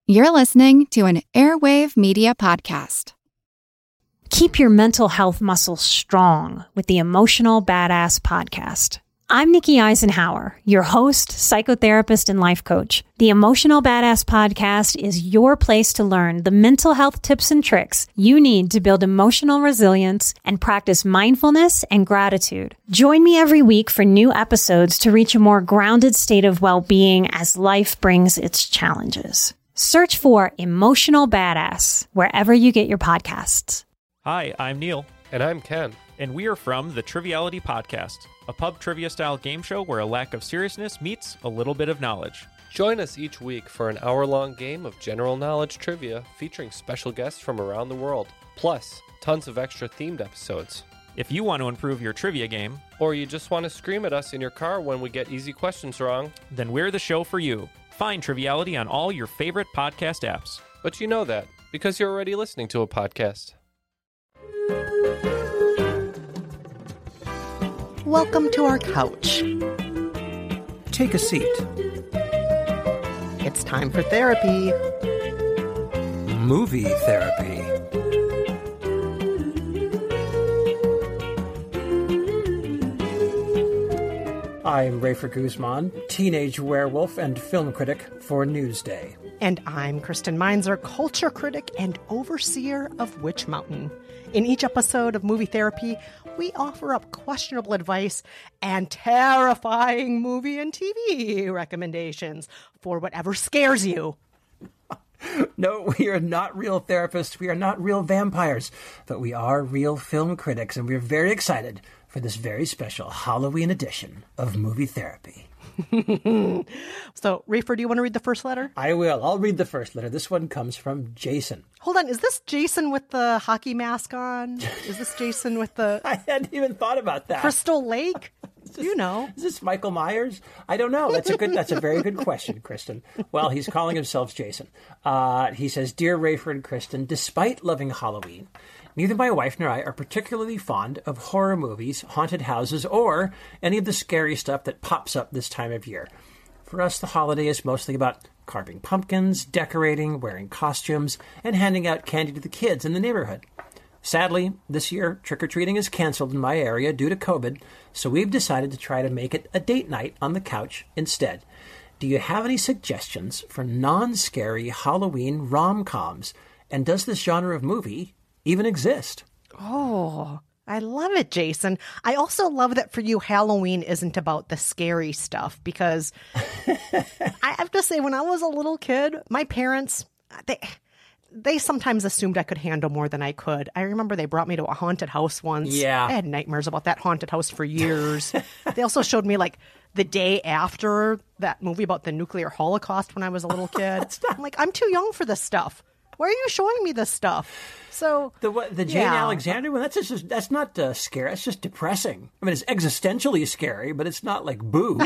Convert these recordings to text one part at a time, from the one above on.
You're listening to an Airwave Media Podcast. Keep your mental health muscles strong with the Emotional Badass Podcast. I'm Nikki Eisenhower, your host, psychotherapist, and life coach. The Emotional Badass Podcast is your place to learn the mental health tips and tricks you need to build emotional resilience and practice mindfulness and gratitude. Join me every week for new episodes to reach a more grounded state of well-being as life brings its challenges. Search for Emotional Badass wherever you get your podcasts. Hi, I'm Neil. And I'm Ken. And we are from the Triviality Podcast, a pub trivia-style game show where a lack of seriousness meets a little bit of knowledge. Join us each week for an hour-long game of general knowledge trivia featuring special guests from around the world, plus tons of extra themed episodes. If you want to improve your trivia game, or you just want to scream at us in your car when we get easy questions wrong, then we're the show for you. Find Triviality on all your favorite podcast apps. But you know that, because you're already listening to a podcast. Welcome to our couch. Take a seat. It's time for therapy. Movie therapy. I'm Rafer Guzman, teenage werewolf and film critic for Newsday. And I'm Kristen Meinzer, culture critic and overseer of Witch Mountain. In each episode of Movie Therapy, we offer up questionable advice and terrifying movie and TV recommendations for whatever scares you. No, we are not real therapists. We are not real vampires. But we are real film critics, and we're very excited for this very special Halloween edition of Movie Therapy. So, Rafer, do you want to read the first letter? I will. I'll read the first letter. This one comes from Jason. Hold on. Is this Jason with the hockey mask on? Is this Jason with the... I hadn't even thought about that. Crystal Lake? You know. Is this Michael Myers? I don't know. That's a very good question, Kristen. Well, he's calling himself Jason. He says, Dear Rafer and Kristen, despite loving Halloween, neither my wife nor I are particularly fond of horror movies, haunted houses, or any of the scary stuff that pops up this time of year. For us, the holiday is mostly about carving pumpkins, decorating, wearing costumes, and handing out candy to the kids in the neighborhood. Sadly, this year, trick-or-treating is canceled in my area due to COVID, so we've decided to try to make it a date night on the couch instead. Do you have any suggestions for non-scary Halloween rom-coms? And does this genre of movie even exist? Oh, I love it, Jason. I also love that for you, Halloween isn't about the scary stuff, because I have to say, when I was a little kid, my parents, they sometimes assumed I could handle more than I could. I remember they brought me to a haunted house once. Yeah. I had nightmares about that haunted house for years. They also showed me, like, the day after that movie about the nuclear holocaust when I was a little kid. I'm like, I'm too young for this stuff. Why are you showing me this stuff? So the Jane Alexander one, that's not scary. That's just depressing. I mean, it's existentially scary, but it's not like boo.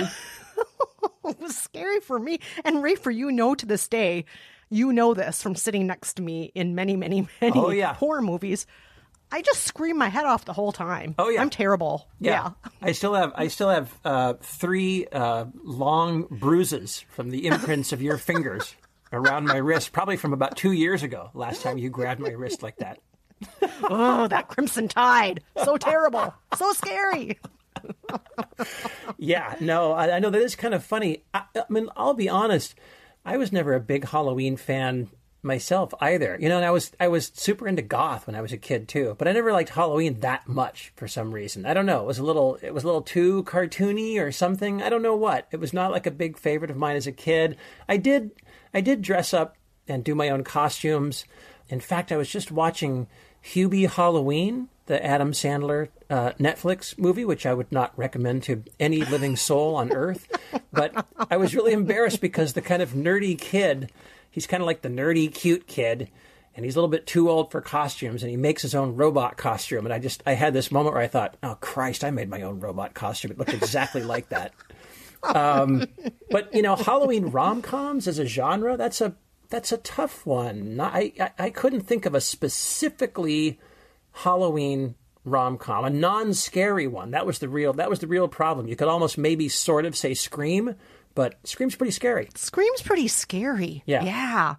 It was scary for me. And Rafer, you know, to this day, you know this from sitting next to me in many, many, many horror movies. I just scream my head off the whole time. Oh yeah, I'm terrible. Yeah. I still have 3 long bruises from the imprints of your fingers around my wrist, probably from about 2 years ago. Last time you grabbed my wrist like that. Oh, that Crimson Tide! So terrible, so scary. Yeah, no, I know that is kind of funny. I mean, I'll be honest. I was never a big Halloween fan myself either. You know, and I was super into goth when I was a kid too, but I never liked Halloween that much for some reason. I don't know. It was a little too cartoony or something. I don't know what. It was not like a big favorite of mine as a kid. I did dress up and do my own costumes. In fact, I was just watching Hubie Halloween, the Adam Sandler Netflix movie, which I would not recommend to any living soul on earth. But I was really embarrassed because the kind of nerdy kid, he's kind of like the nerdy, cute kid, and he's a little bit too old for costumes, and he makes his own robot costume. And I had this moment where I thought, oh, Christ, I made my own robot costume. It looked exactly like that. But, you know, Halloween rom-coms as a genre, that's a tough one. I couldn't think of a specifically Halloween rom-com, a non-scary one. That was the real problem. You could almost maybe sort of say Scream, but Scream's pretty scary. Scream's pretty scary. Yeah. Yeah.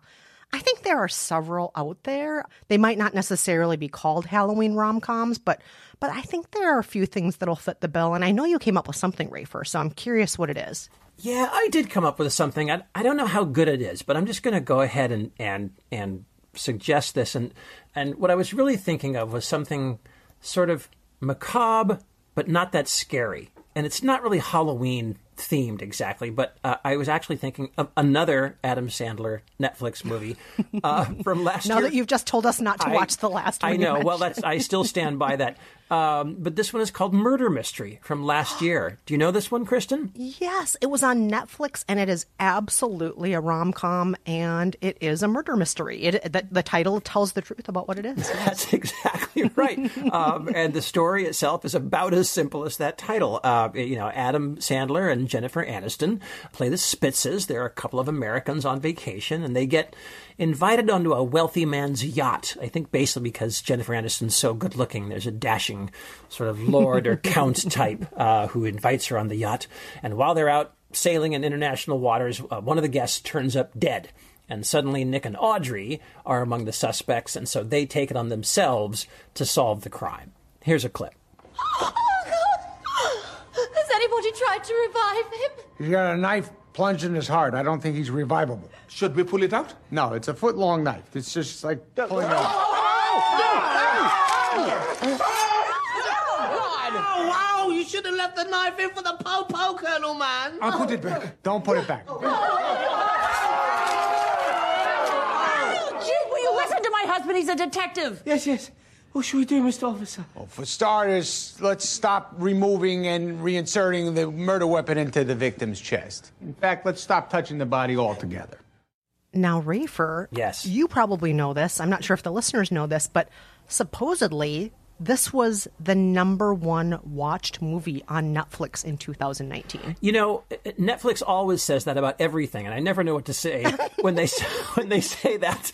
I think there are several out there. They might not necessarily be called Halloween rom-coms, but I think there are a few things that'll fit the bill. And I know you came up with something, Rafer, so I'm curious what it is. Yeah, I did come up with something. I don't know how good it is, but I'm just going to go ahead and suggest this. And what I was really thinking of was something sort of macabre, but not that scary. And it's not really Halloween themed exactly, but I was actually thinking of another Adam Sandler Netflix movie from last year. Now that you've just told us not to watch the last one. I know. Well, I still stand by that. But this one is called Murder Mystery from last year. Do you know this one, Kristen? Yes, it was on Netflix, and it is absolutely a rom-com, and it is a murder mystery. The title tells the truth about what it is. That's exactly right. And the story itself is about as simple as that title. Adam Sandler and Jennifer Aniston play the Spitzes. They're a couple of Americans on vacation, and they get invited onto a wealthy man's yacht. I think basically because Jennifer Aniston's so good looking. There's a dashing sort of lord or count type who invites her on the yacht. And while they're out sailing in international waters, one of the guests turns up dead. And suddenly Nick and Audrey are among the suspects, and so they take it on themselves to solve the crime. Here's a clip. Oh, God! Has anybody tried to revive him? He's got a knife plunged in his heart. I don't think he's revivable. Should we pull it out? No, it's a foot-long knife. It's just like pulling it out. Oh, wow! You should have left the knife in for the po-po, Colonel Man. I'll put it back. Don't put it back. Will you listen to my husband? He's a detective. Yes. What should we do, Mr. Officer? Well, for starters, let's stop removing and reinserting the murder weapon into the victim's chest. In fact, let's stop touching the body altogether. Now, Rafer, yes, you probably know this. I'm not sure if the listeners know this, but supposedly this was the #1 watched movie on Netflix in 2019. You know, Netflix always says that about everything, and I never know what to say when they say that.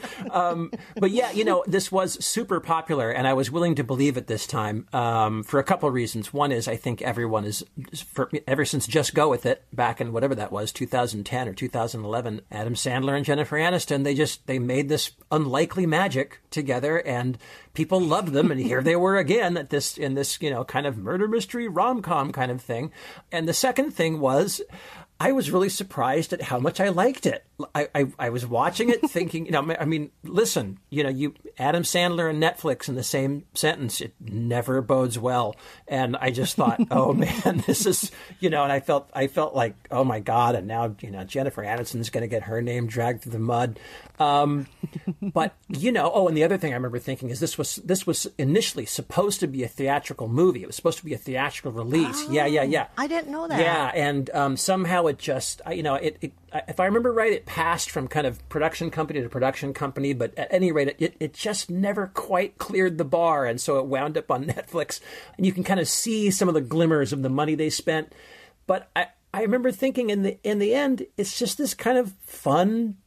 But yeah, you know, this was super popular, and I was willing to believe it this time for a couple of reasons. One is I think everyone is, ever since Just Go With It, back in whatever that was, 2010 or 2011, Adam Sandler and Jennifer Aniston, they made this unlikely magic together, and people loved them, and here they were again in this kind of murder mystery rom-com kind of thing. And the second thing was, I was really surprised at how much I liked it. I was watching it thinking, listen, Adam Sandler and Netflix in the same sentence, it never bodes well. And I just thought, oh man, this is, and I felt like, oh my God. And now, Jennifer Aniston's going to get her name dragged through the mud. But, and the other thing I remember thinking is this was initially supposed to be a theatrical movie. It was supposed to be a theatrical release. Oh, Yeah. I didn't know that. Yeah. And somehow it just, if I remember right, it passed from kind of production company to production company, but at any rate, it just never quite cleared the bar. And so it wound up on Netflix, and you can kind of see some of the glimmers of the money they spent. But I remember thinking in the end, it's just this kind of fun,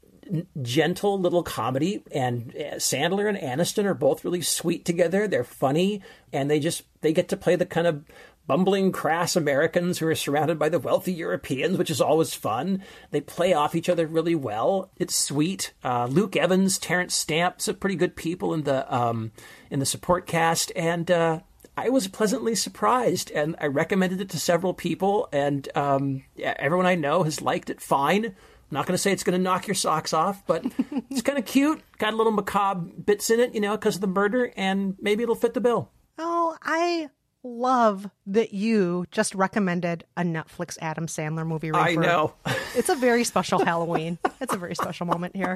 gentle little comedy, and Sandler and Aniston are both really sweet together. They're funny, and they get to play the kind of bumbling, crass Americans who are surrounded by the wealthy Europeans, which is always fun. They play off each other really well. It's sweet. Luke Evans, Terrence Stamp, some pretty good people in the support cast, and I was pleasantly surprised, and I recommended it to several people, and everyone I know has liked it fine. I'm not going to say it's going to knock your socks off, but it's kind of cute. Got a little macabre bits in it, because of the murder, and maybe it'll fit the bill. Oh, I love that you just recommended a Netflix Adam Sandler movie. I know. It's a very special Halloween. It's a very special moment here.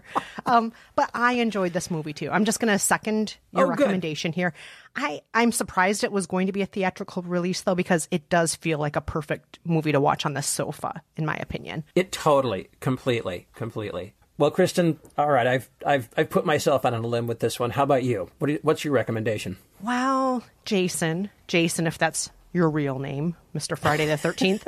But I enjoyed this movie too. I'm just going to second your recommendation here. I'm surprised it was going to be a theatrical release though, because it does feel like a perfect movie to watch on the sofa, in my opinion. It totally, completely. Well, Kristen, all right, I've put myself out on a limb with this one. How about you? What's your recommendation? Well, Jason, if that's your real name, Mr. Friday the 13th,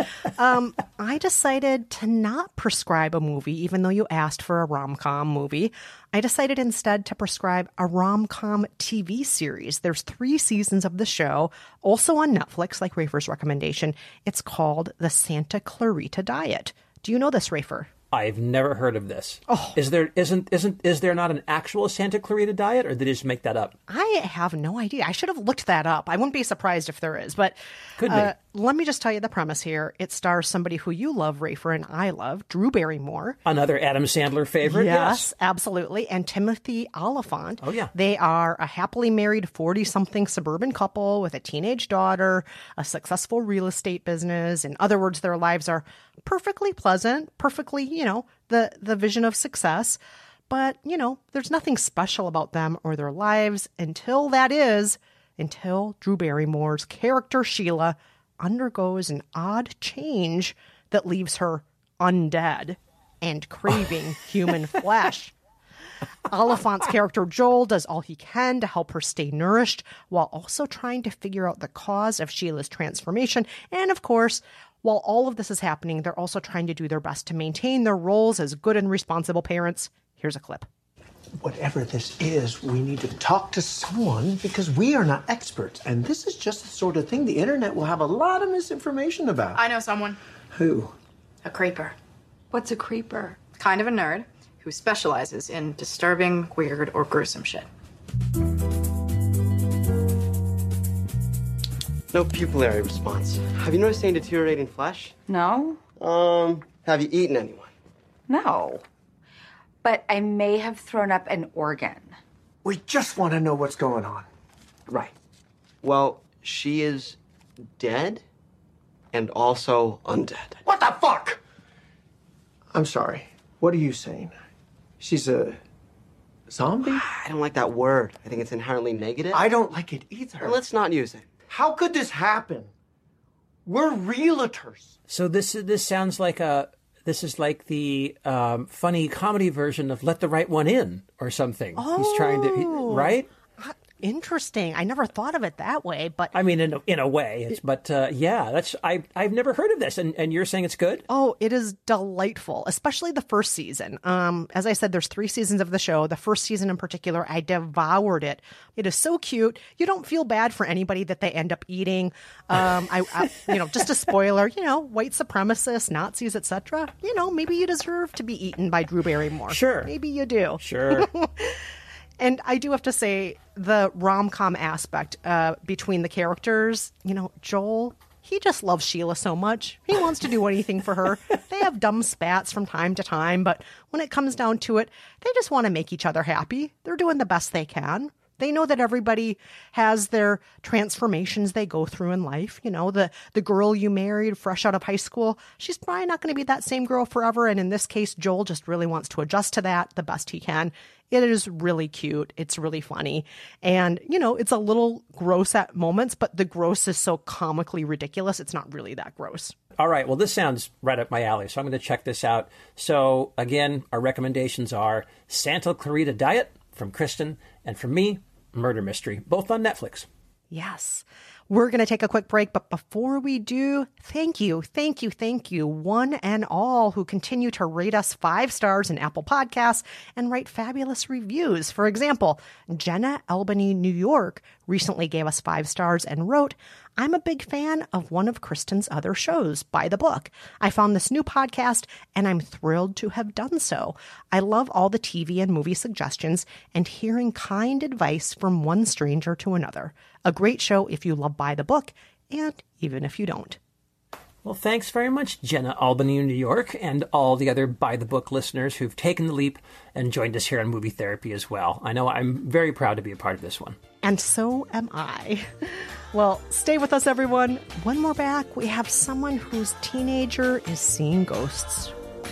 I decided to not prescribe a movie, even though you asked for a rom-com movie. I decided instead to prescribe a rom-com TV series. There's 3 seasons of the show, also on Netflix, like Rafer's recommendation. It's called The Santa Clarita Diet. Do you know this, Rafer? I've never heard of this. Oh. Is there not an actual Santa Clarita Diet, or did they just make that up? I have no idea. I should have looked that up. I wouldn't be surprised if there is. But Could be. Let me just tell you the premise here. It stars somebody who you love, Rafer, and I love, Drew Barrymore. Another Adam Sandler favorite? Yes, absolutely. And Timothy Olyphant. Oh, yeah. They are a happily married 40-something suburban couple with a teenage daughter, a successful real estate business. In other words, their lives are perfectly pleasant, perfectly, the vision of success. But, there's nothing special about them or their lives until Drew Barrymore's character, Sheila, undergoes an odd change that leaves her undead and craving human flesh. Oliphant's character, Joel, does all he can to help her stay nourished while also trying to figure out the cause of Sheila's transformation. And of course, while all of this is happening, they're also trying to do their best to maintain their roles as good and responsible parents. Here's a clip. Whatever this is, we need to talk to someone because we are not experts. And this is just the sort of thing the internet will have a lot of misinformation about. I know someone. Who? A creeper. What's a creeper? Kind of a nerd who specializes in disturbing, weird, or gruesome shit. No pupillary response. Have you noticed any deteriorating flesh? No. Have you eaten anyone? No. But I may have thrown up an organ. We just want to know what's going on. Right. Well, she is dead and also undead. What the fuck? I'm sorry. What are you saying? She's a zombie? I don't like that word. I think it's inherently negative. I don't like it either. Well, let's not use it. How could this happen? We're realtors. So this sounds like this is like the funny comedy version of Let the Right One In or something. Oh. He's trying to, right? Interesting. I never thought of it that way, but I mean, in a way, I've never heard of this, and you're saying it's good? Oh, it is delightful, especially the first season. As I said, there's 3 seasons of the show. The first season in particular, I devoured it. It is so cute. You don't feel bad for anybody that they end up eating. Just a spoiler, white supremacists, Nazis, etc. Maybe you deserve to be eaten by Drew Barrymore. Sure. Maybe you do. Sure. And I do have to say, the rom-com aspect between the characters, Joel, he just loves Sheila so much. He wants to do anything for her. They have dumb spats from time to time, but when it comes down to it, they just want to make each other happy. They're doing the best they can. They know that everybody has their transformations they go through in life. The girl you married fresh out of high school, she's probably not going to be that same girl forever. And in this case, Joel just really wants to adjust to that the best he can. It is really cute. It's really funny. And, it's a little gross at moments, but the gross is so comically ridiculous. It's not really that gross. All right. Well, this sounds right up my alley, so I'm going to check this out. So, again, our recommendations are Santa Clarita Diet from Kristen, and from me, Murder Mystery, both on Netflix. Yes. We're going to take a quick break, but before we do, thank you, one and all who continue to rate us 5 stars in Apple Podcasts and write fabulous reviews. For example, Jenna Albany, New York, recently gave us 5 stars and wrote, "I'm a big fan of one of Kristen's other shows, By the Book. I found this new podcast and I'm thrilled to have done so. I love all the TV and movie suggestions and hearing kind advice from one stranger to another. A great show if you love By the Book and even if you don't." Well, thanks very much, Jenna Albany, New York, and all the other By the Book listeners who've taken the leap and joined us here on Movie Therapy as well. I know I'm very proud to be a part of this one. And so am I. Well, stay with us, everyone. When we're back, we have someone whose teenager is seeing ghosts.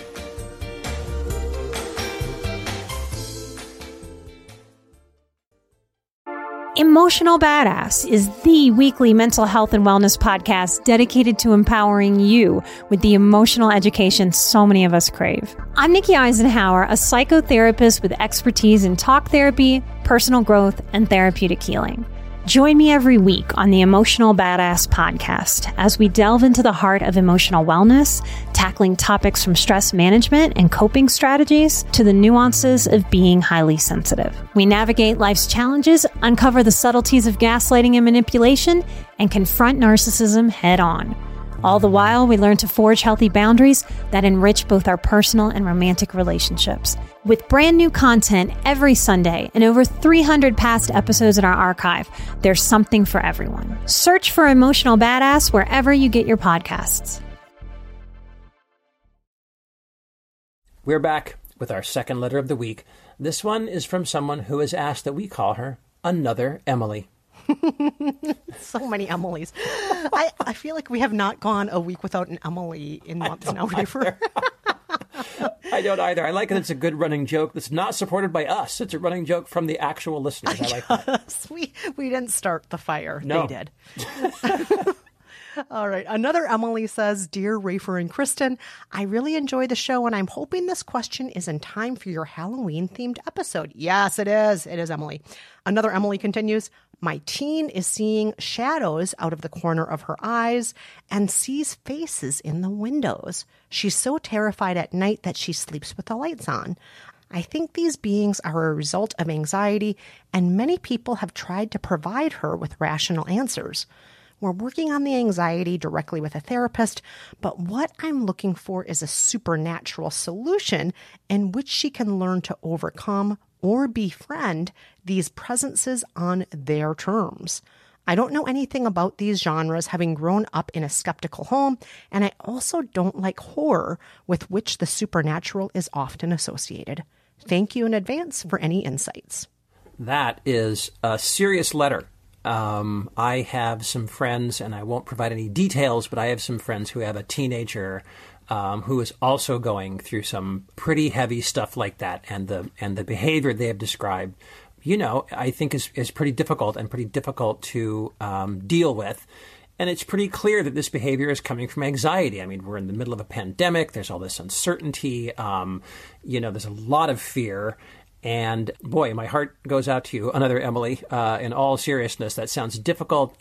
Emotional Badass is the weekly mental health and wellness podcast dedicated to empowering you with the emotional education so many of us crave. I'm Nikki Eisenhower, a psychotherapist with expertise in talk therapy, personal growth, and therapeutic healing. Join me every week on the Emotional Badass podcast as we delve into the heart of emotional wellness, tackling topics from stress management and coping strategies to the nuances of being highly sensitive. We navigate life's challenges, uncover the subtleties of gaslighting and manipulation, and confront narcissism head on. All the while, we learn to forge healthy boundaries that enrich both our personal and romantic relationships. With brand new content every Sunday and over 300 past episodes in our archive, there's something for everyone. Search for Emotional Badass wherever you get your podcasts. We're back with our second letter of the week. This one is from someone who has asked that we call her Another Emily. So many Emilys. I feel like we have not gone a week without an Emily in months now. I don't either. I like it. It's a good running joke that's not supported by us. It's a running joke from the actual listeners. I like that. We didn't start the fire. No. They did. All right. Another Emily says, Dear Rafer and Kristen, I really enjoy the show, and I'm hoping this question is in time for your Halloween-themed episode. Yes, it is. It is, Emily. Another Emily continues, my teen is seeing shadows out of the corner of her eyes and sees faces in the windows. She's so terrified at night that she sleeps with the lights on. I think these beings are a result of anxiety, and many people have tried to provide her with rational answers. We're working on the anxiety directly with a therapist, but what I'm looking for is a supernatural solution in which she can learn to overcome or befriend these presences on their terms. I don't know anything about these genres, having grown up in a skeptical home, and I also don't like horror with which the supernatural is often associated. Thank you in advance for any insights. That is a serious letter. I have some friends, and I won't provide any details, but I have some friends who have a teenager who is also going through some pretty heavy stuff like that, and the behavior they have described, I think is pretty difficult to deal with. And it's pretty clear that this behavior is coming from anxiety. I mean, we're in the middle of a pandemic. There's all this uncertainty. There's a lot of fear. And boy, my heart goes out to you, Another Emily. In all seriousness, that sounds difficult.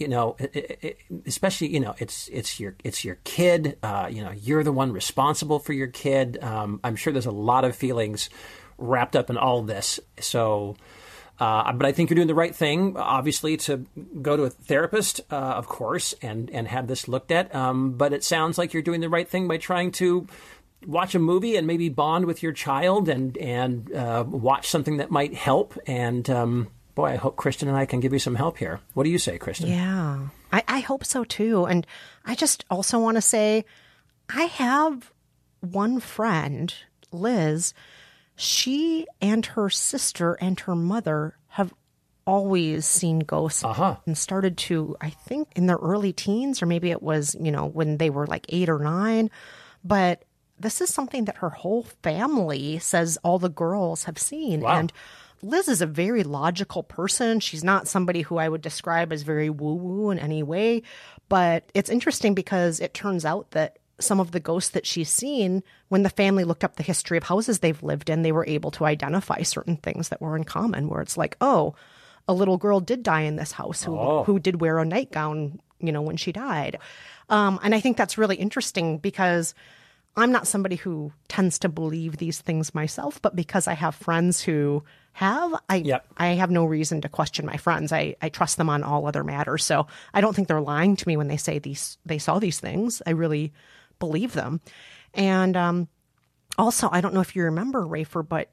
Especially it's your kid. You're the one responsible for your kid. I'm sure there's a lot of feelings wrapped up in all of this. So, but I think you're doing the right thing, obviously, to go to a therapist, of course, and have this looked at. But it sounds like you're doing the right thing by trying to watch a movie and maybe bond with your child and watch something that might help. And boy, I hope Kristen and I can give you some help here. What do you say, Kristen? Yeah, I hope so too. And I just also want to say, I have one friend, Liz. She and her sister and her mother have always seen ghosts and started to, I think, in their early teens, or maybe it was, when they were like 8 or 9. But this is something that her whole family says all the girls have seen. Wow. And Liz is a very logical person. She's not somebody who I would describe as very woo-woo in any way. But it's interesting because it turns out that some of the ghosts that she's seen, when the family looked up the history of houses they've lived in, they were able to identify certain things that were in common, where it's like, oh, a little girl did die in this house who did wear a nightgown, when she died. And I think that's really interesting because I'm not somebody who tends to believe these things myself, but because I have friends who have, I have no reason to question my friends. I trust them on all other matters. So I don't think they're lying to me when they say they saw these things. I really believe them. And also, I don't know if you remember, Rafer, but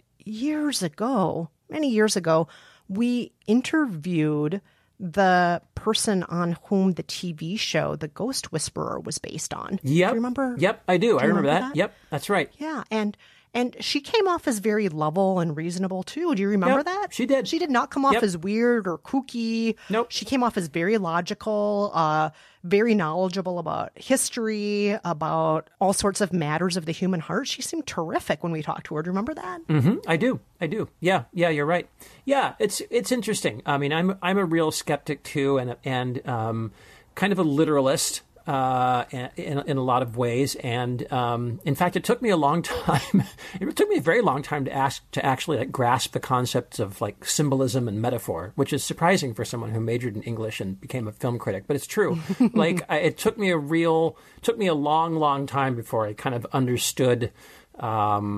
many years ago, we interviewed the person on whom the TV show The Ghost Whisperer was based on. Yep. Do you remember? Yep, I do. I remember that. that. Yep, that's right. Yeah, and she came off as very level and reasonable, too. Do you remember that? She did. She did not come off as weird or kooky. Nope. She came off as very logical, very knowledgeable about history, about all sorts of matters of the human heart. She seemed terrific when we talked to her. Do you remember that? Mm-hmm. I do. Yeah, you're right. Yeah, it's interesting. I mean, I'm a real skeptic, too, and kind of a literalist. In a lot of ways, and in fact, it took me a long time. It took me a very long time to actually grasp the concepts of symbolism and metaphor, which is surprising for someone who majored in English and became a film critic. But it's true. It took me a long time before I kind of understood the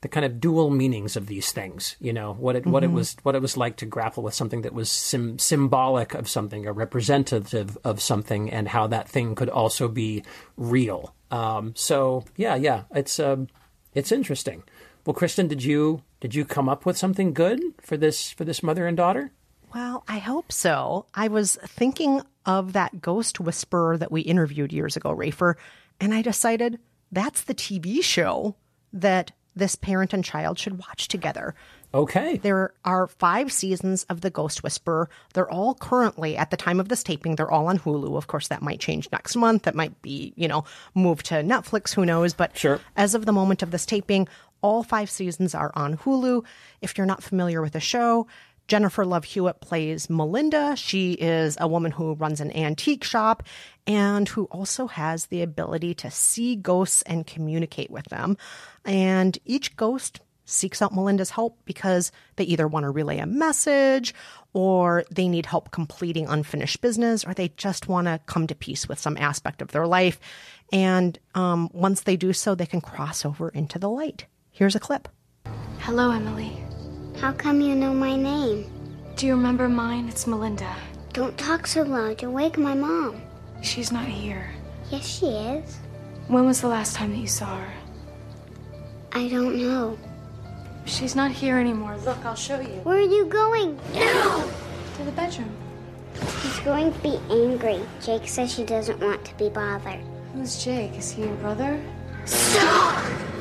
kind of dual meanings of these things, you know, what it was like to grapple with something that was symbolic of something or representative of something, and how that thing could also be real. So it's interesting. Well, Kristen, did you come up with something good for this mother and daughter? Well, I hope so. I was thinking of that ghost whisperer that we interviewed years ago, Rafer, and I decided that's the TV show that this parent and child should watch together. Okay. There are 5 seasons of The Ghost Whisperer. They're all currently, at the time of this taping, they're all on Hulu. Of course, that might change next month. It might be, moved to Netflix. Who knows? But sure. As of the moment of this taping, all 5 seasons are on Hulu. If you're not familiar with the show, Jennifer Love Hewitt plays Melinda. She is a woman who runs an antique shop and who also has the ability to see ghosts and communicate with them. And each ghost seeks out Melinda's help because they either want to relay a message, or they need help completing unfinished business, or they just want to come to peace with some aspect of their life. And once they do so, they can cross over into the light. Here's a clip. Hello, Emily. How come you know my name? Do you remember mine? It's Melinda. Don't talk so loud. You'll wake my mom. She's not here. Yes, she is. When was the last time that you saw her? I don't know. She's not here anymore. Look, I'll show you. Where are you going? Now! To the bedroom. She's going to be angry. Jake says she doesn't want to be bothered. Who's Jake? Is he your brother? Stop!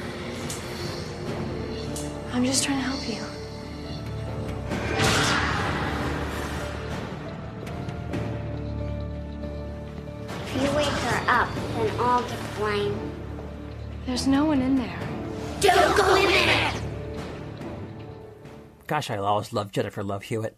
I'm just trying to help you. If you wake her up, then I'll get the blame. There's no one in there. Don't go in there! Gosh, I always loved Jennifer Love Hewitt.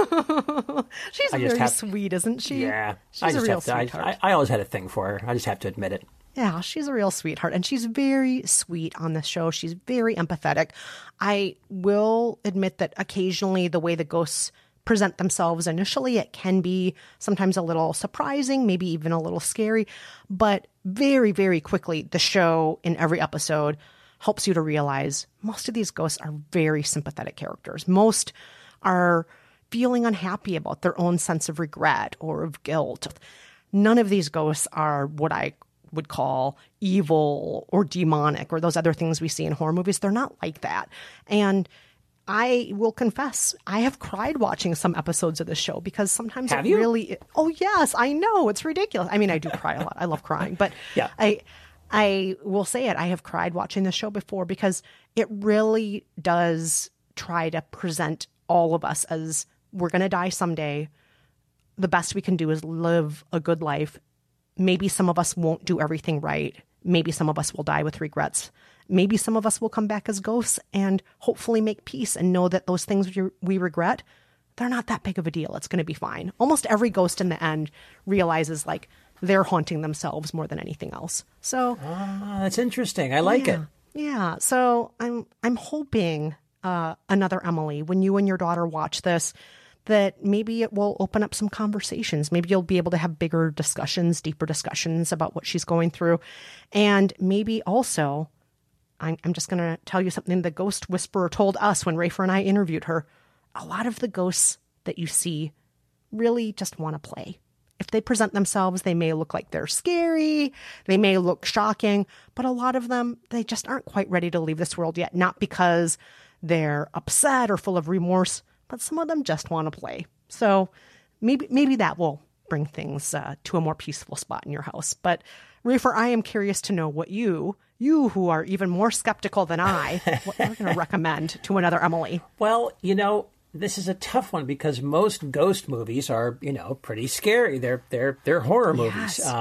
She's very sweet, isn't she? Yeah. She's a real sweetheart. I always had a thing for her. I just have to admit it. Yeah, she's a real sweetheart, and she's very sweet on this show. She's very empathetic. I will admit that occasionally the way the ghosts present themselves initially, it can be sometimes a little surprising, maybe even a little scary, but very, very quickly, the show in every episode helps you to realize most of these ghosts are very sympathetic characters. Most are feeling unhappy about their own sense of regret or of guilt. None of these ghosts are what I would call evil or demonic or those other things we see in horror movies. They're not like that. And I will confess, I have cried watching some episodes of this show because sometimes have it you? really... Oh, yes, I know. It's ridiculous. I mean, I do cry a lot. I love crying. But yeah. I will say it. I have cried watching the show before because it really does try to present all of us as we're going to die someday. The best we can do is live a good life. Maybe some of us won't do everything right. Maybe some of us will die with regrets. Maybe some of us will come back as ghosts and hopefully make peace and know that those things we regret, they're not that big of a deal. It's going to be fine. Almost every ghost in the end realizes like they're haunting themselves more than anything else. So that's interesting. I like it. Yeah. So I'm hoping another Emily, when you and your daughter watch this, that maybe it will open up some conversations. Maybe you'll be able to have bigger discussions, deeper discussions about what she's going through. And maybe also, I'm just going to tell you something the ghost whisperer told us when Rafer and I interviewed her. A lot of the ghosts that you see really just want to play. If they present themselves, they may look like they're scary. They may look shocking. But a lot of them, they just aren't quite ready to leave this world yet. Not because they're upset or full of remorse, but some of them just want to play. So maybe that will bring things to a more peaceful spot in your house. But Rafer, I am curious to know what you who are even more skeptical than I, what you're going to recommend to another Emily. Well, this is a tough one because most ghost movies are, pretty scary. They're horror movies. Yes.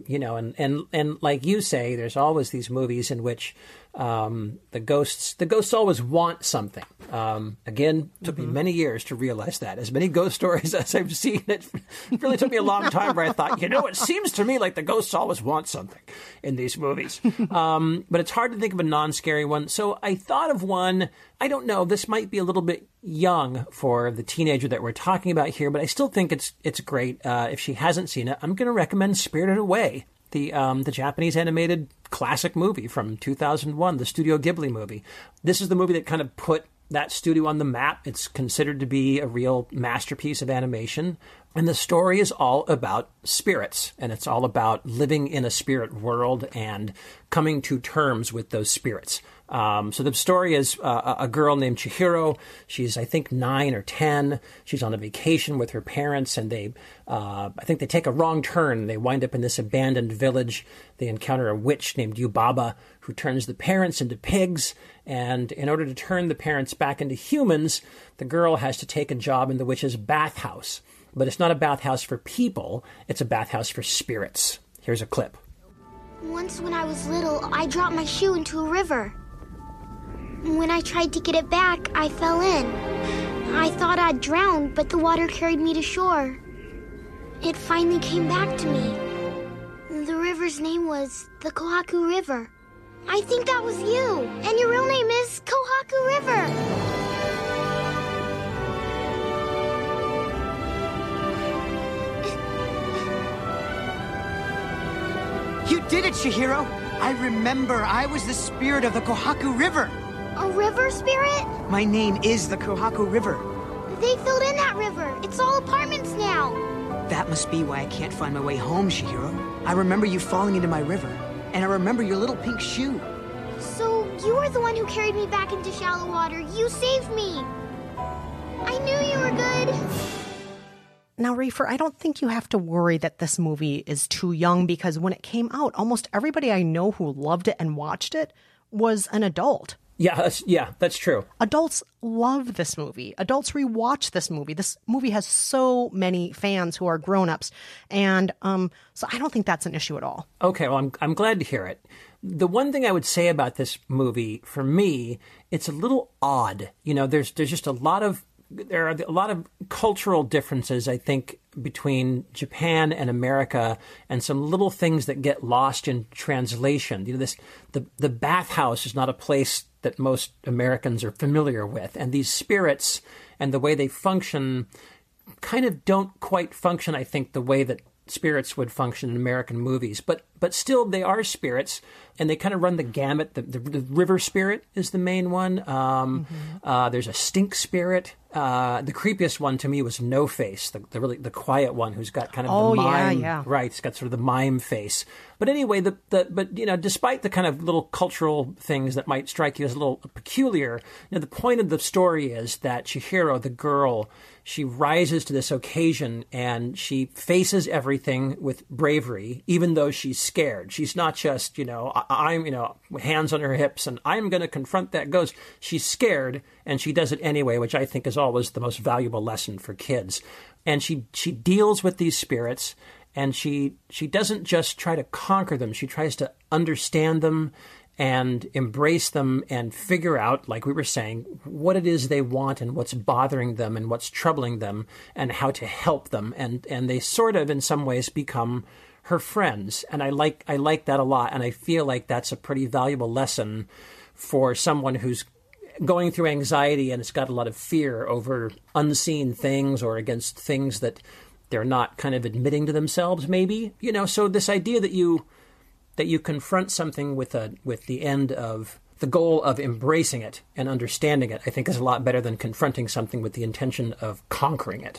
And like you say, there's always these movies in which the ghosts always want something. Again, took me many years to realize that. As many ghost stories as I've seen, it really took me a long time where I thought, it seems to me like the ghosts always want something in these movies. But it's hard to think of a non-scary one. So I thought of one. I don't know. This might be a little bit young for the teenager that we're talking about here, but I still think it's great. If she hasn't seen it, I'm going to recommend Spirited Away. the Japanese animated classic movie from 2001, the Studio Ghibli movie. This is the movie that kind of put that studio on the map. It's considered to be a real masterpiece of animation. And the story is all about spirits, and it's all about living in a spirit world and coming to terms with those spirits. So the story is a girl named Chihiro. She's, I think, 9 or 10. She's on a vacation with her parents, and I think they take a wrong turn. They wind up in this abandoned village. They encounter a witch named Yubaba who turns the parents into pigs. And in order to turn the parents back into humans, the girl has to take a job in the witch's bathhouse. But it's not a bathhouse for people. It's a bathhouse for spirits. Here's a clip. Once when I was little, I dropped my shoe into a river. When I tried to get it back, I fell in. I thought I'd drowned, but the water carried me to shore. It finally came back to me. The river's name was the Kohaku River. I think that was you, and your real name is Kohaku River. You did it, Chihiro! I remember I was the spirit of the Kohaku River. A river spirit? My name is the Kohaku River. They filled in that river. It's all apartments now. That must be why I can't find my way home, Chihiro. I remember you falling into my river, and I remember your little pink shoe. So you were the one who carried me back into shallow water. You saved me. I knew you were good. Now, Rafer, I don't think you have to worry that this movie is too young, because when it came out, almost everybody I know who loved it and watched it was an adult. Yeah, that's true. Adults love this movie. Adults rewatch this movie. This movie has so many fans who are grown-ups, and so I don't think that's an issue at all. Okay, well, I'm glad to hear it. The one thing I would say about this movie, for me, it's a little odd. You know, there are a lot of cultural differences, I think, between Japan and America, and some little things that get lost in translation. You know, the bathhouse is not a place that most Americans are familiar with, and these spirits and the way they function kind of don't quite function, I think, the way that spirits would function in American movies, but still they are spirits, and they kind of run the gamut. The river spirit is the main one. There's a stink spirit. The creepiest one to me was No Face, the quiet one who's got kind of the mime. Yeah. Right, it's got sort of the mime face. But anyway, but you know, despite the kind of little cultural things that might strike you as a little peculiar, you know, the point of the story is that Chihiro, the girl, she rises to this occasion and she faces everything with bravery, even though she's scared. She's not just, I'm hands on her hips and I'm going to confront that ghost. She's scared and she does it anyway, which I think is always the most valuable lesson for kids. And she deals with these spirits, and she doesn't just try to conquer them. She tries to understand them and embrace them and figure out, like we were saying, what it is they want and what's bothering them and what's troubling them and how to help them. And they sort of, in some ways, become her friends. And I like that a lot. And I feel like that's a pretty valuable lesson for someone who's going through anxiety and has got a lot of fear over unseen things or against things that they're not kind of admitting to themselves, maybe. So this idea that you confront something with the end of the goal of embracing it and understanding it, I think is a lot better than confronting something with the intention of conquering it.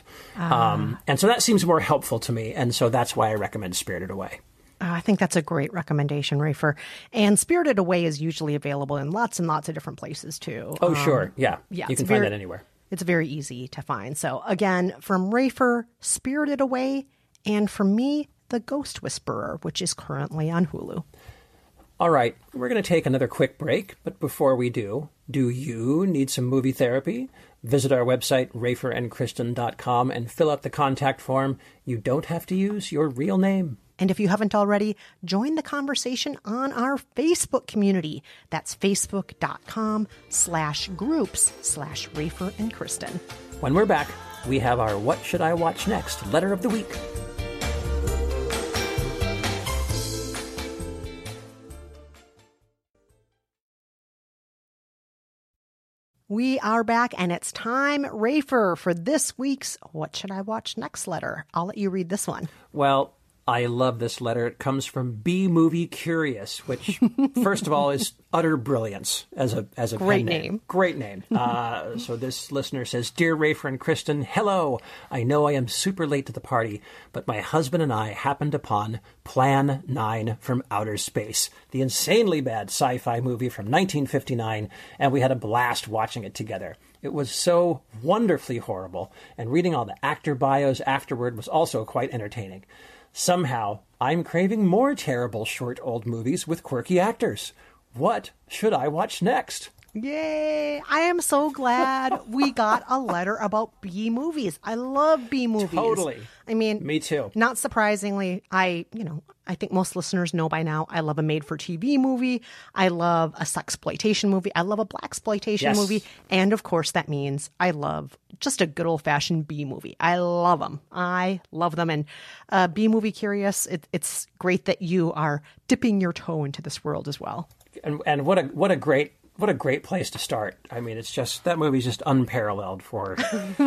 And so that seems more helpful to me. And so that's why I recommend Spirited Away. I think that's a great recommendation, Rafer. And Spirited Away is usually available in lots and lots of different places, too. Oh, sure. Yeah. You can find that anywhere. It's very easy to find. So, again, from Rafer, Spirited Away, and from me, The Ghost Whisperer, which is currently on Hulu. All right. We're going to take another quick break. But before we do you need some movie therapy? Visit our website, raferandkristen.com, and fill out the contact form. You don't have to use your real name. And if you haven't already, join the conversation on our Facebook community. That's facebook.com/groups/Rafer and Kristen. When we're back, we have our What Should I Watch Next letter of the week. We are back, and it's time, Rafer, for this week's What Should I Watch Next letter. I'll let you read this one. Well, I love this letter. It comes from B Movie Curious, which, first of all, is utter brilliance as a great pen name. Great name. So this listener says, Dear Rafer and Kristen, hello. I know I am super late to the party, but my husband and I happened upon Plan 9 from Outer Space, the insanely bad sci-fi movie from 1959, and we had a blast watching it together. It was so wonderfully horrible, and reading all the actor bios afterward was also quite entertaining. Somehow, I'm craving more terrible short old movies with quirky actors. What should I watch next? Yay! I am so glad we got a letter about B movies. I love B movies. Totally. I mean, me too. Not surprisingly, I think most listeners know by now, I love a made-for-TV movie. I love a sexploitation movie. I love a blaxploitation movie. And of course, that means I love just a good old-fashioned B movie. I love them. I love them. And B Movie Curious, it's great that you are dipping your toe into this world as well. And what a great place to start. I mean, it's just, that movie's just unparalleled for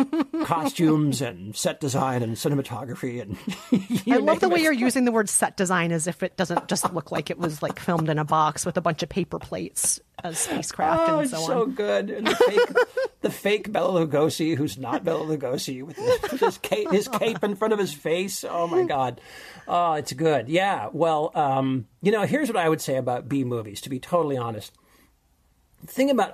costumes and set design and cinematography. And I love the way you're using the word set design as if it doesn't just look like it was like filmed in a box with a bunch of paper plates as spacecraft and so on. Oh, so good. And the fake Bela Lugosi, who's not Bela Lugosi, with his cape in front of his face. Oh, my God. Oh, it's good. Yeah. Well, here's what I would say about B movies, to be totally honest. The thing about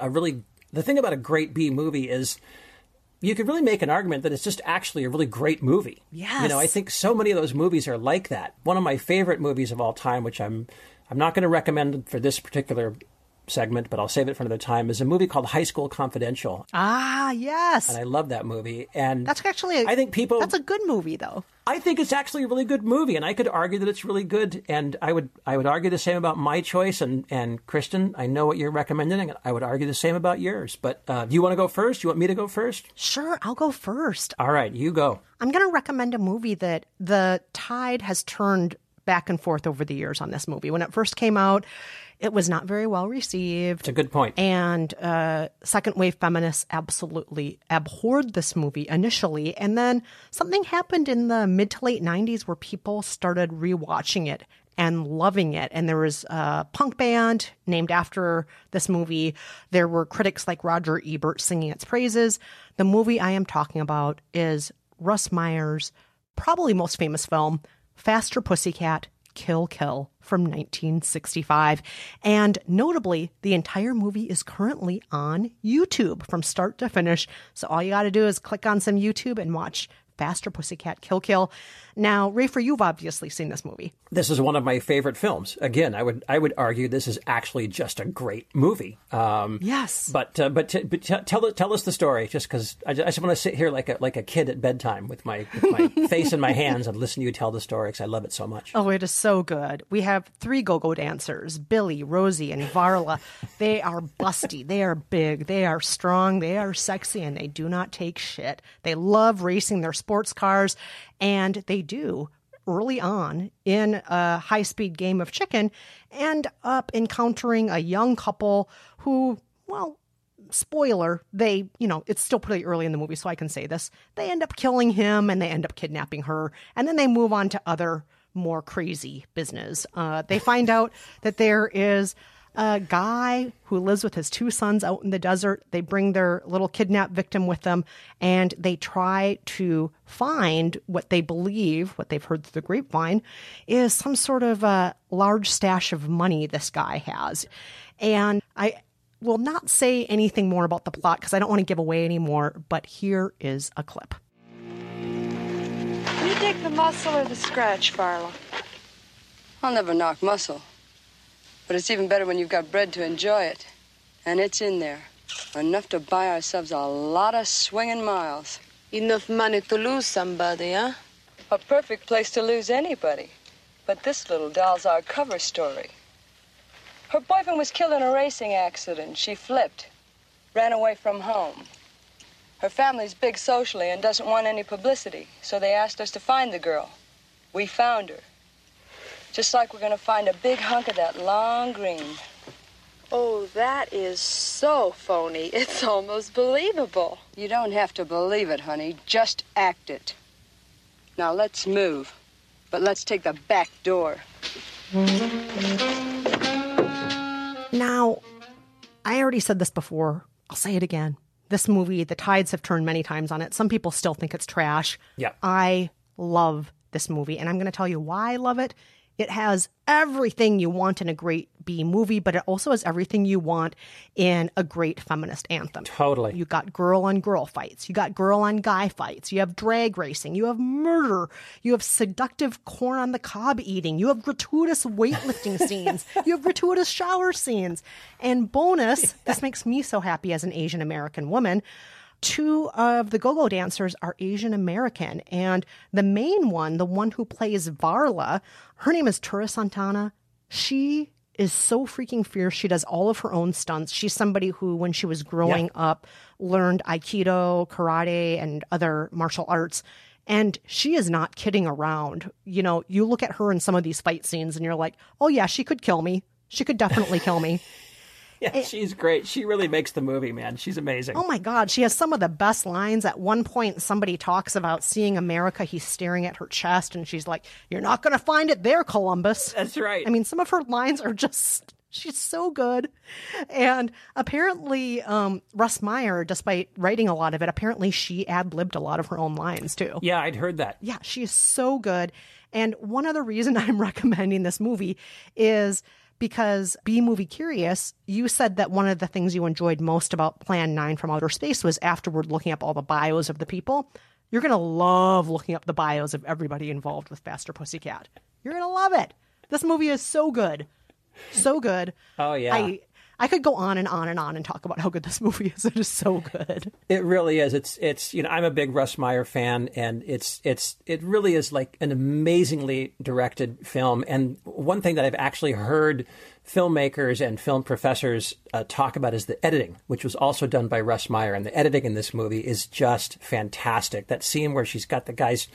a great B movie is you could really make an argument that it's just actually a really great movie. Yes. I think so many of those movies are like that. One of my favorite movies of all time, which I'm not going to recommend for this particular segment, but I'll save it for another time, is a movie called High School Confidential. Ah, yes. And I love that movie. And that's actually that's a good movie, though. I think it's actually a really good movie, and I could argue that it's really good. And I would argue the same about my choice. And Kristen, I know what you're recommending, and I would argue the same about yours. But do you want to go first? You want me to go first? Sure, I'll go first. All right, you go. I'm going to recommend a movie that the tide has turned back and forth over the years on this movie. When it first came out, it was not very well received. It's a good point. And second wave feminists absolutely abhorred this movie initially. And then something happened in the mid to late 90s where people started rewatching it and loving it. And there was a punk band named after this movie. There were critics like Roger Ebert singing its praises. The movie I am talking about is Russ Meyer's probably most famous film, Faster Pussycat, Kill Kill from 1965. And notably, the entire movie is currently on YouTube from start to finish. So all you got to do is click on some YouTube and watch Faster Pussycat, Kill Kill. Now, Rafer, you've obviously seen this movie. This is one of my favorite films. Again, I would argue this is actually just a great movie. Yes. But tell us the story, just because I just want to sit here like a kid at bedtime with my face in my hands and listen to you tell the story because I love it so much. Oh, it is so good. We have 3 go-go dancers, Billy, Rosie, and Varla. They are busty. They are big. They are strong. They are sexy, and they do not take shit. They love racing their sports cars, and they do early on in a high-speed game of chicken end up encountering a young couple who, well, spoiler, it's still pretty early in the movie, so I can say this. They end up killing him and they end up kidnapping her, and then they move on to other more crazy business. They find out that there is a guy who lives with his 2 sons out in the desert. They bring their little kidnapped victim with them, and they try to find what they believe, what they've heard through the grapevine, is some sort of a large stash of money this guy has. And I will not say anything more about the plot because I don't want to give away any more, but here is a clip. You take the muscle or the scratch, Varla? I'll never knock muscle. But it's even better when you've got bread to enjoy it. And it's in there. Enough to buy ourselves a lot of swinging miles. Enough money to lose somebody, huh? A perfect place to lose anybody. But this little doll's our cover story. Her boyfriend was killed in a racing accident. She flipped. Ran away from home. Her family's big socially and doesn't want any publicity. So they asked us to find the girl. We found her. Just like we're going to find a big hunk of that long green. Oh, that is so phony. It's almost believable. You don't have to believe it, honey. Just act it. Now, let's move. But let's take the back door. Now, I already said this before. I'll say it again. This movie, the tides have turned many times on it. Some people still think it's trash. Yeah. I love this movie, and I'm going to tell you why I love it. It has everything you want in a great B movie, but it also has everything you want in a great feminist anthem. Totally. You got girl on girl fights. You got girl on guy fights. You have drag racing. You have murder. You have seductive corn on the cob eating. You have gratuitous weightlifting scenes. You have gratuitous shower scenes. And bonus, this makes me so happy as an Asian American woman, 2 of the go-go dancers are Asian American. And the main one, the one who plays Varla, her name is Tura Santana. She is so freaking fierce. She does all of her own stunts. She's somebody who, when she was growing up, learned Aikido, karate, and other martial arts. And she is not kidding around. You know, you look at her in some of these fight scenes and you're like, oh yeah, she could kill me. She could definitely kill me. Yeah, she's great. She really makes the movie, man. She's amazing. Oh my God. She has some of the best lines. At one point, somebody talks about seeing America. He's staring at her chest and she's like, you're not going to find it there, Columbus. That's right. I mean, some of her lines are just, she's so good. And apparently, Russ Meyer, despite writing a lot of it, apparently she ad-libbed a lot of her own lines too. Yeah, I'd heard that. Yeah, she is so good. And one other reason I'm recommending this movie is because B-Movie Curious, you said that one of the things you enjoyed most about Plan 9 from Outer Space was afterward looking up all the bios of the people. You're going to love looking up the bios of everybody involved with Faster Pussycat. You're going to love it. This movie is so good. So good. Oh, yeah. I could go on and on and on and talk about how good this movie is. It is so good. It really is. It's you know, I'm a big Russ Meyer fan, and it really is like an amazingly directed film. And one thing that I've actually heard filmmakers and film professors talk about is the editing, which was also done by Russ Meyer. And the editing in this movie is just fantastic. That scene where she's got the guys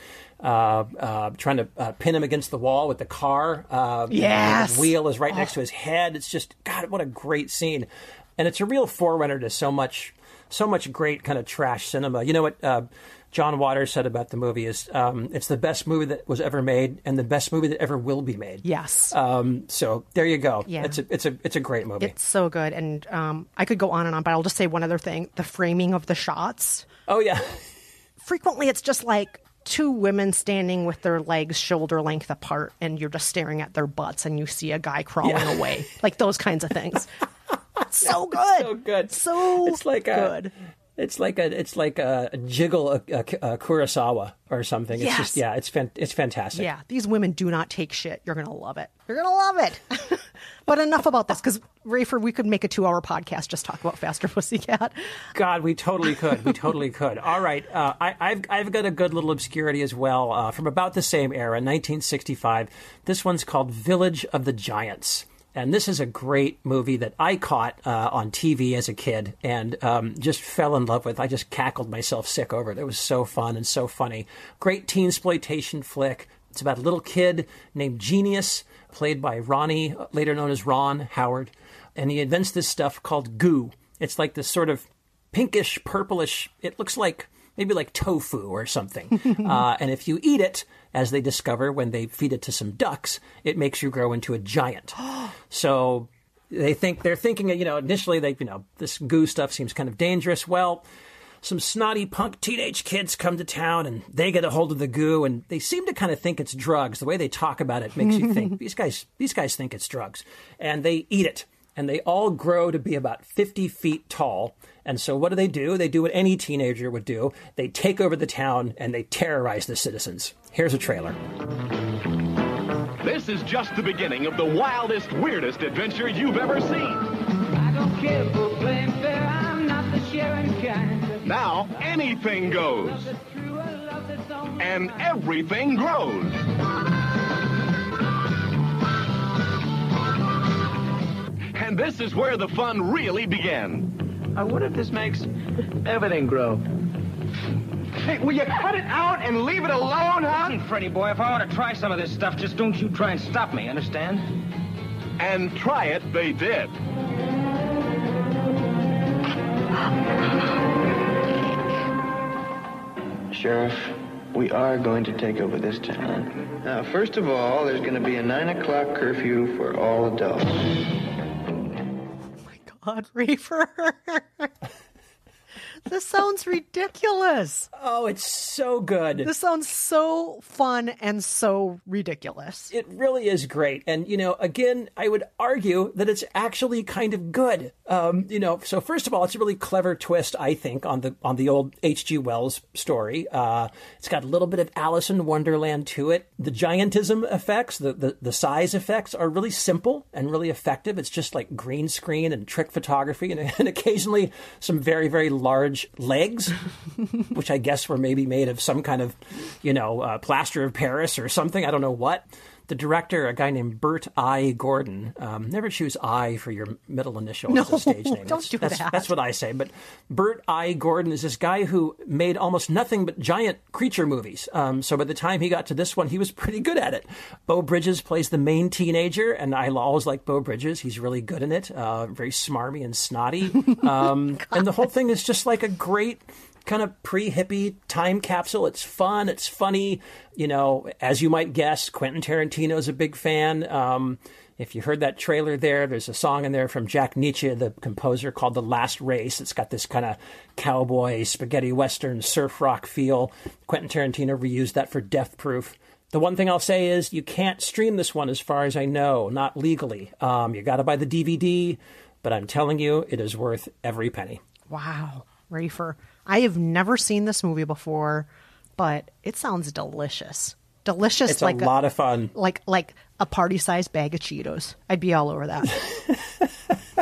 trying to pin him against the wall with the car. Yes. The wheel is right next to his head. It's just, God, what a great scene. And it's a real forerunner to so much great kind of trash cinema. You know what John Waters said about the movie is it's the best movie that was ever made and the best movie that ever will be made. Yes. So there you go. Yeah. It's a great movie. It's so good. And I could go on and on, but I'll just say one other thing. The framing of the shots. Oh, yeah. Frequently, it's just like 2 women standing with their legs shoulder length apart, and you're just staring at their butts, and you see a guy crawling away. Like those kinds of things. So good. So good. So it's like good. It's like a jiggle, a Kurosawa or something. Yes. It's just, it's fantastic. Yeah, these women do not take shit. You're going to love it. You're going to love it. But enough about this, because, Rafer, we could make a 2-hour podcast just talk about Faster Pussycat. God, we totally could. We totally could. All right. I've got a good little obscurity as well from about the same era, 1965. This one's called Village of the Giants. And this is a great movie that I caught on TV as a kid and just fell in love with. I just cackled myself sick over it. It was so fun and so funny. Great teensploitation flick. It's about a little kid named Genius, played by Ronnie, later known as Ron Howard. And he invents this stuff called goo. It's like this sort of pinkish, purplish, it looks like maybe like tofu or something. And if you eat it, as they discover when they feed it to some ducks, it makes you grow into a giant. So they're thinking, initially this goo stuff seems kind of dangerous. Well, some snotty punk teenage kids come to town and they get a hold of the goo, and they seem to kind of think it's drugs. The way they talk about it makes you think these guys think it's drugs, and they eat it. And they all grow to be about 50 feet tall. And so what do? They do what any teenager would do. They take over the town and they terrorize the citizens. Here's a trailer. This is just the beginning of the wildest, weirdest adventure you've ever seen. I don't care for playing fair. I'm not the sharing kind. Now anything goes. And everything grows. And this is where the fun really began. I wonder if this makes everything grow. Hey, will you cut it out and leave it alone, huh? Listen, Freddie boy, if I want to try some of this stuff, just don't you try and stop me, understand? And try it they did. Sheriff, we are going to take over this town. Now, first of all, there's going to be a 9 o'clock curfew for all adults. God, Reefer. This sounds ridiculous. Oh, it's so good. This sounds so fun and so ridiculous. It really is great. And, again, I would argue that it's actually kind of good. So first of all, it's a really clever twist, I think, on the old H.G. Wells story. It's got a little bit of Alice in Wonderland to it. The giantism effects, the size effects are really simple and really effective. It's just like green screen and trick photography and occasionally some very, very large legs, which I guess were maybe made of some kind of, plaster of Paris or something. I don't know what. The director, a guy named Bert I. Gordon, never choose I for your middle initial as a stage name. Don't do that. That's what I say. But Bert I. Gordon is this guy who made almost nothing but giant creature movies. So by the time he got to this one, he was pretty good at it. Beau Bridges plays the main teenager, and I always like Beau Bridges. He's really good in it, very smarmy and snotty. And the whole thing is just like a great kind of pre-hippie time capsule. It's fun. It's funny. As you might guess, Quentin Tarantino's a big fan. If you heard that trailer there's a song in there from Jack Nietzsche, the composer, called The Last Race. It's got this kind of cowboy, spaghetti western, surf rock feel. Quentin Tarantino reused that for Death Proof. The one thing I'll say is you can't stream this one as far as I know, not legally. You got to buy the DVD, but I'm telling you, it is worth every penny. Wow, Rafer. I have never seen this movie before, but it sounds delicious. Delicious. It's like a lot of fun. Like a party-sized bag of Cheetos. I'd be all over that.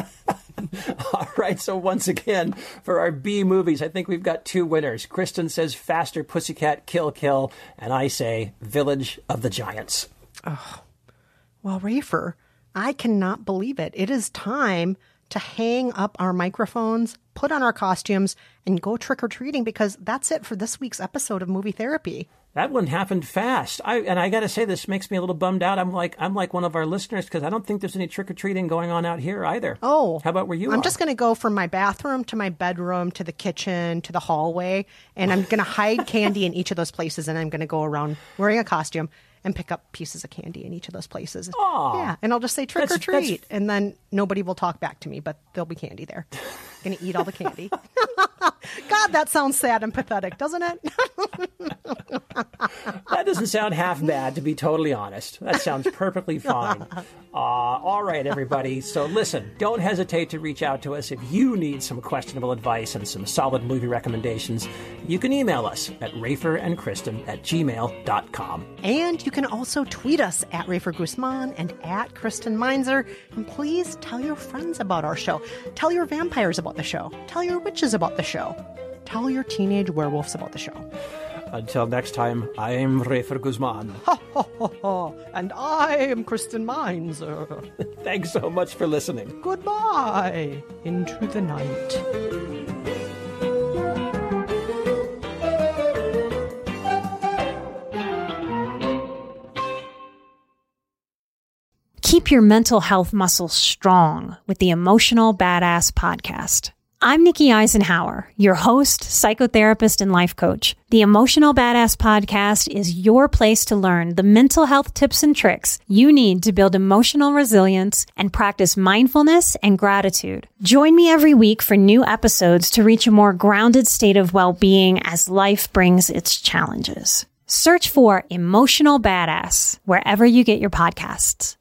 All right, so once again, for our B movies, I think we've got two winners. Kristen says Faster Pussycat Kill Kill, and I say Village of the Giants. Oh, well, Rafer, I cannot believe it. It is time to hang up our microphones, put on our costumes, and go trick-or-treating, because that's it for this week's episode of Movie Therapy. That one happened fast. I got to say, this makes me a little bummed out. I'm like one of our listeners, because I don't think there's any trick-or-treating going on out here either. Oh. How about where you are? I'm just going to go from my bathroom to my bedroom to the kitchen to the hallway, and I'm going to hide candy in each of those places, and I'm going to go around wearing a costume and pick up pieces of candy in each of those places. Aww. Yeah, and I'll just say trick or treat, and then nobody will talk back to me, but there'll be candy there. Going to eat all the candy. God, that sounds sad and pathetic, doesn't it? That doesn't sound half bad, to be totally honest. That sounds perfectly fine. All right, everybody. So listen, don't hesitate to reach out to us if you need some questionable advice and some solid movie recommendations. You can email us at raferandkristen@gmail.com. And you can also tweet us at Rafer Guzman and at Kristen Meinzer. And please tell your friends about our show. Tell your vampires about the show. Tell your witches about the show. Tell your teenage werewolves about the show. Until next time, I'm Rafer Guzman. Ha, ha, ha, ha. And I am Kristen Meinzer. Thanks so much for listening. Goodbye into the night. Keep your mental health muscles strong with the Emotional Badass Podcast. I'm Nikki Eisenhower, your host, psychotherapist, and life coach. The Emotional Badass Podcast is your place to learn the mental health tips and tricks you need to build emotional resilience and practice mindfulness and gratitude. Join me every week for new episodes to reach a more grounded state of well-being as life brings its challenges. Search for Emotional Badass wherever you get your podcasts.